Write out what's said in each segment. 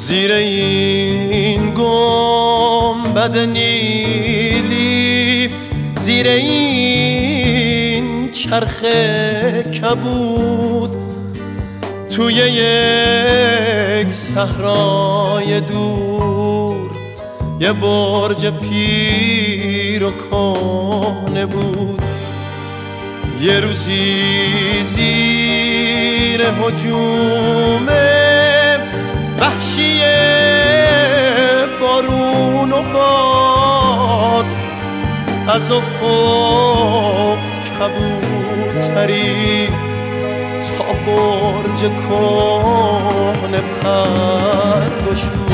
زیر این گنبد نیلی، زیر این چرخ کبود، توی یک صحرای دور یه برج پیر و کهنه بود. یه روزی زیر هجوم وحشی بارون و باد، از افق کبوتری تا برج کهنه پر گشود.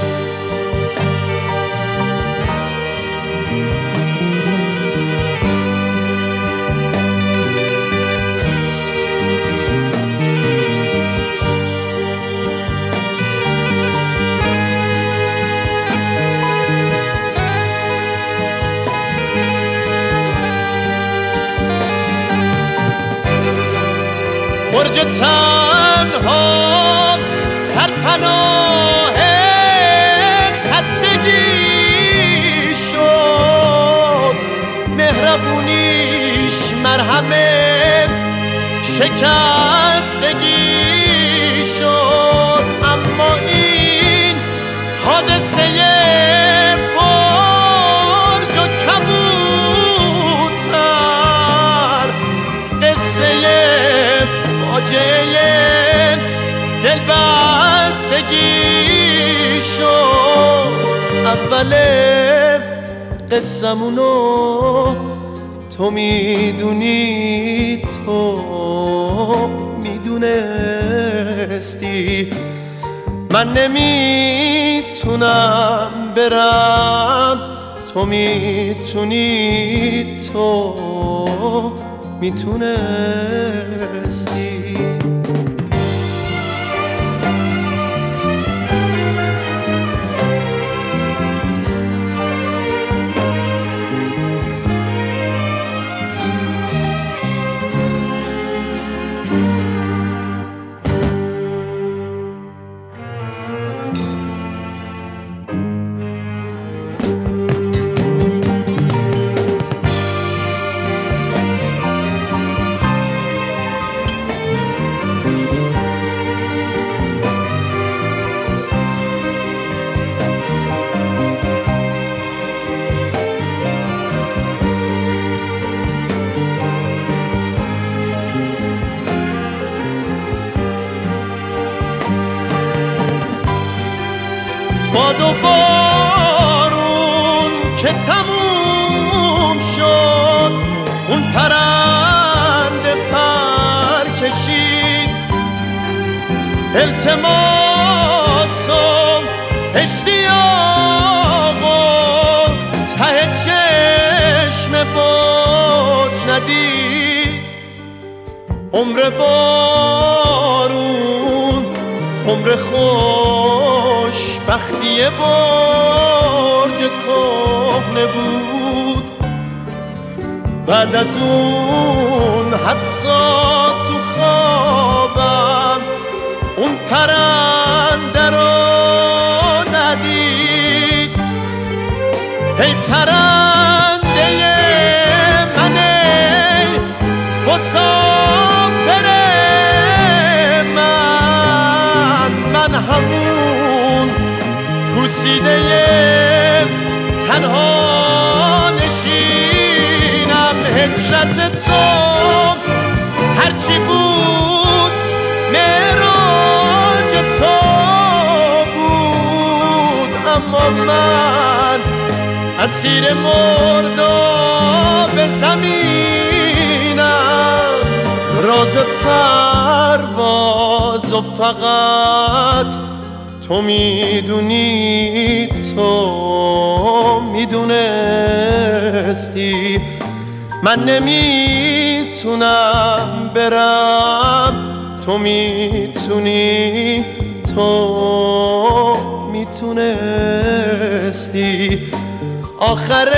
برج تنها سرپناه خستگی شد، مهربونیش مرهم شکستگی شد. اما این حادثه برج و کبوتر قصه فاجعه دلبستگی شد. اول قصمونو تو میدونی، تو میدونستی، من نمیتونم برم، تو میتونی، تو میتونستی. باد و بارون که تموم شد، اون پرنده پر کشید، التماس و اشتیاق و ته چشم برج ندید. عمر بارون عمر خوشبختی برج کهنه بود. بعد از اون حتی تو خوابم اون پرنده رو ندید. ای پرنده من، ای مسافر من همون پوسیده تنها نشینم. هجرت تو هرچی بود معراج تو بود، اما من اسیر مرداب زمینم. راز پرواز و فقط تو میدونی، تو میدونستی، من نمیتونم برم، تو میتونی، تو میتونستی. آخر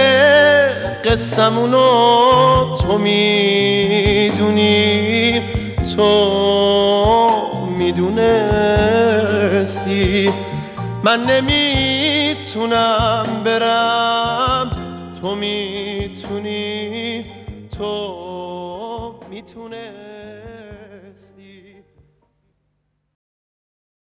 قصمونو تو میدونی، تو میدونستی. بفرستی. من نمیتونم برم، تو